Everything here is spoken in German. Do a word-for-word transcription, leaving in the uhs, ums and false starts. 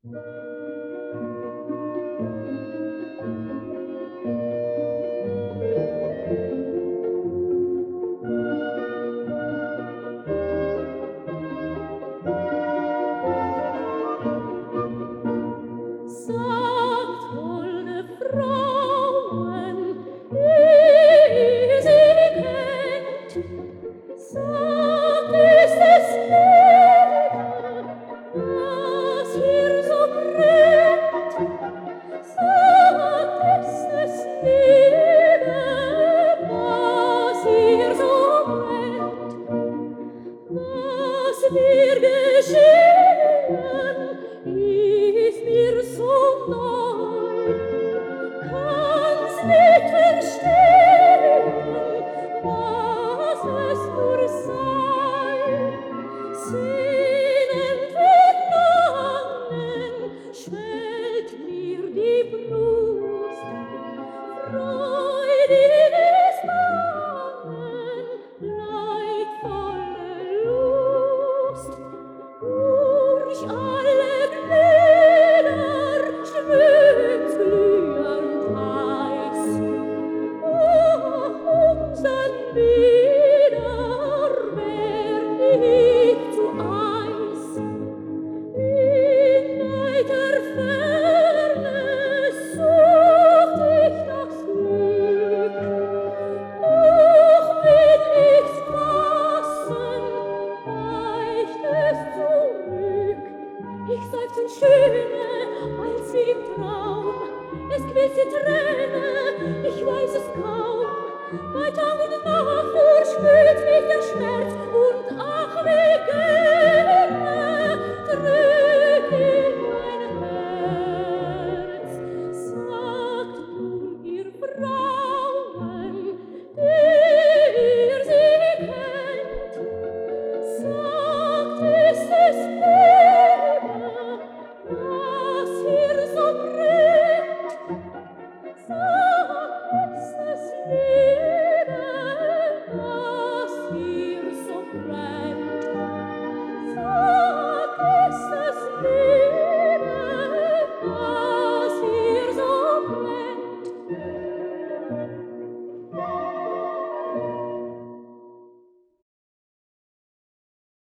Sagt, holde Frauen, wie sie kennt, sagt, ist es Liebe, was hier so brennt? Sagt, ist es Liebe, was hier so brennt? Was mir geschehen, ist mir so neu, kann's nicht verstehen, was es nur sei. Sehnend verlangen schwellt mir die Brust, freudiges Bangen, leidvolle Lust. Durch alle Glieder strömt's glühend heiß. Oh, unsern wieder werd ich zu Eis. In weiter Ferne sucht ich das Glück, doch will ich's fassen, weicht es zurück. Ich seufzend schöne, als wie im Traum, es quält die Träne, ich weiß es kaum. Bei Tag und Nacht durchspült mich der Schmerz, und ach, wie gern